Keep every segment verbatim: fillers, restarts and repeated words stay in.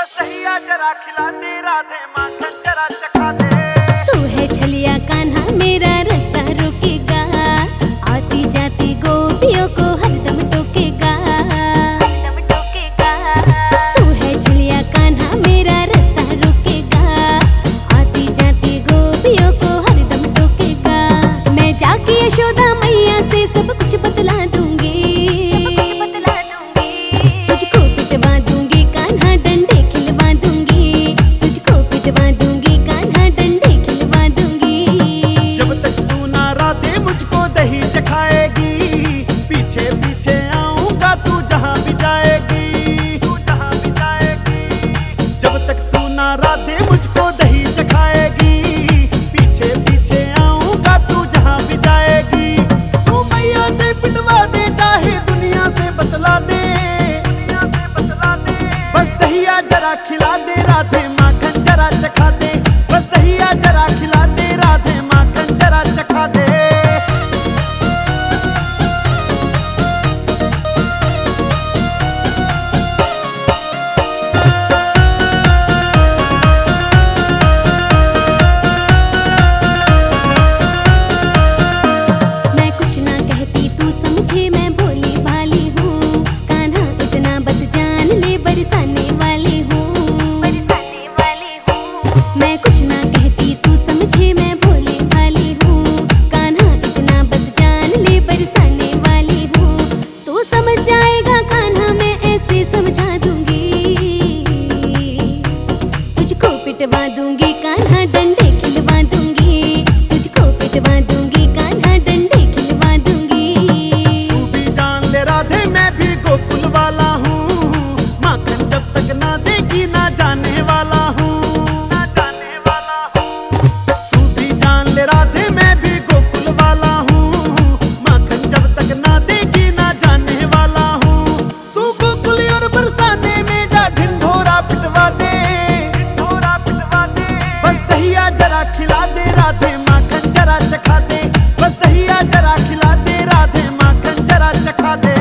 बस दहिया जरा खिला दे राधे, माखन जरा चखा दे। तू है छलिया कान्हा मेरा रास्ता रोकेगा, आती जाती गोपियों को हरदम टोकेगा, हरदम टोकेगा। तू है छलिया कान्हा मेरा रास्ता रोकेगा, आती जाती गोपियों को हरदम टोकेगा। मैं जाके यशोदा मैया से सब कुछ बतला दूंगी, तुझको पिटवा दूंगी कान्हा, डंडे खिलवा दूंगी, तुझको पिटवा दूंगी कान्हा, डंडे खिलवा दूंगी। जब तक तू ना राधे मुझको दही चखाएगी, पीछे पीछे आऊंगा तू जहां भी जाएगी, तू जहां भी जाएगी। जब तक तू ना राधे मुझको दही चखाएगी, पीछे पीछे आऊंगा तू जहां भी जाएगी। तू मैया से पिटवा दे चाहे दुनिया से बतला दे, बस दहिया जरा खिला दे राधे, माखन जरा चखा दे। बस दहिया जरा खिला दे राधे, माखन जरा चखा दे। मैं कुछ ना कहती तू समझे, मैं भोली भाली हूँ कान्हा, इतना बस जान ले बरसाने वाली हूँ, बरसाने वाली हूँ। मैं कुछ ना कहती तू समझे, मैं भोली भाली हूँ कान्हा, इतना बस जान ले बरसाने वाली हूँ। तू समझ जाएगा कान्हा, मैं ऐसे समझा दूंगी, तुझको पिटवा दूंगी कान्हा, डंडे खिलवा दूंगी, तुझको पिटवा दूंगी कान्हा, डंडे खिलवा दूंगी। तू भी जान ले राधे मैं भी गोकुल वाला हूँ, माखन जब तक ना देगी ना जाने वाला हूँ, ना जाने वाला हूँ। तू भी जान ले राधे मैं भी गोकुल वाला हूँ, माखन जब तक ना देगी ना जाने वाला हूँ। तू गोकुल और बरसाने में जा ढिंढोरा पिटवा दे, ढिंढोरा पिटवा दे। बस दहिया जरा खिला दे राधे, माखन जरा चखा दे। बस दहिया जरा खिला दे राधे, माखन जरा चखा दे।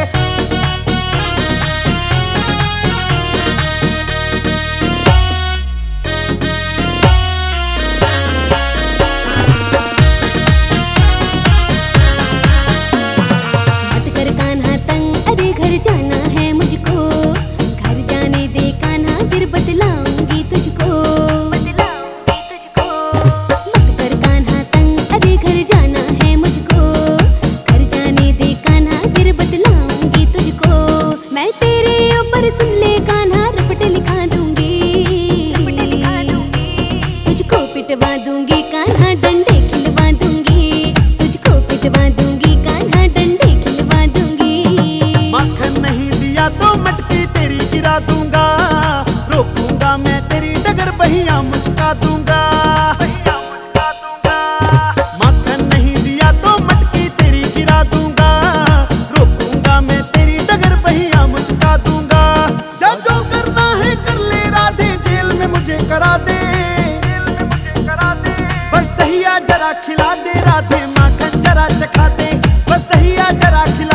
मत कर कान्हा तंग, अरे घर जाना है मुझको, घर जाने दे कान्हा फिर बतलाऊंगी तुझको, बतलाऊंगी तुझको। मत कर कान्हा तंग, अरे घर जाना है मुझको, घर जाने दे कान्हा फिर बतलाऊंगी तुझको। मैं तेरे ऊपर सुन ले कान्हा रपट लिखा दूंगी, रपट लिखा दूंगी। तुझको पिटवा दूंगी कान्हा, डंडे खिलवा दूंगी, तुझको पिटवा दूंगी कान्हा, डंडे खिलवा दूंगी। माखन नहीं दिया तो मटकी तेरी गिरा दूंगा, रोकूंगा मैं तेरी डगर बहिया मुचका दूंगा, बहिया मुचका दूंगा। माखन नहीं दिया तो मटकी तेरी गिरा दूंगा, रोकूंगा मैं तेरी डगर बहिया मुचका दूंगा। जा जो करना है कर ले राधे, जेल में मुझे करा दे, जेल में मुझे करा दे। बस दहिया जरा खिला दे राधे, माखन जरा चखा दे। बस दहिया जरा खिला